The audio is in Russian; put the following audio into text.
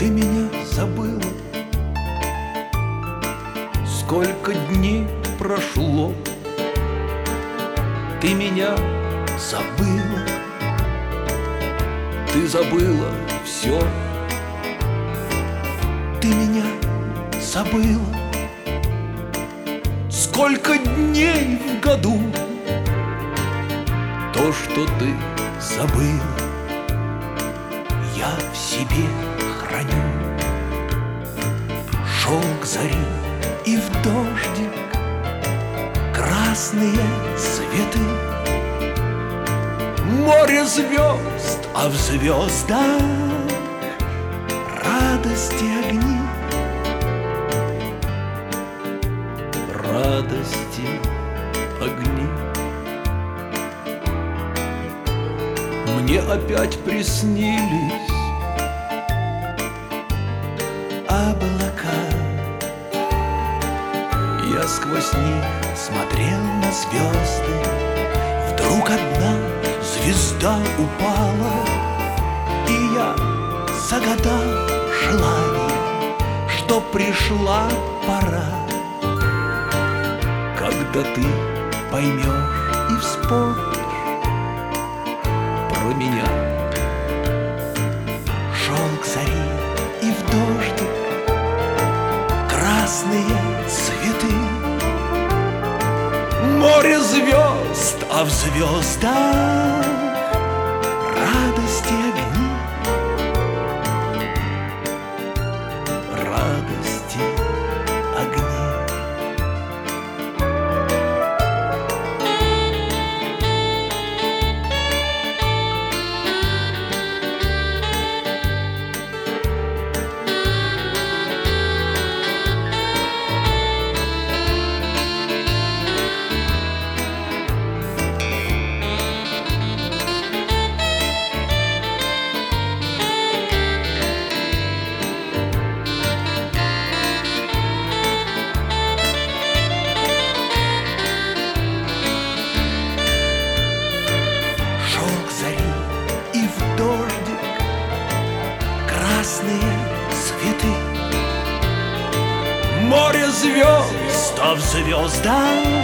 ты меня забыла. Сколько дней прошло, ты меня забыла. Ты забыла все, ты меня забыла. Сколько дней в году, то, что ты забыла, я в себе храню. Шелк зари и в дождик красные цветы, море звезд, а в звездах радости огни. Радости огни. Мне опять приснились облака. Я сквозь них смотрел на звезды. Вдруг одна звезда упала, и я загадал желание, что пришла пора, когда ты поймешь и вспомнишь про меня. Шелк зари и в дождик красные цветы, море звезд, а в звездах радости огни. Радости огни. Красные цветы, море звезд, а в звездах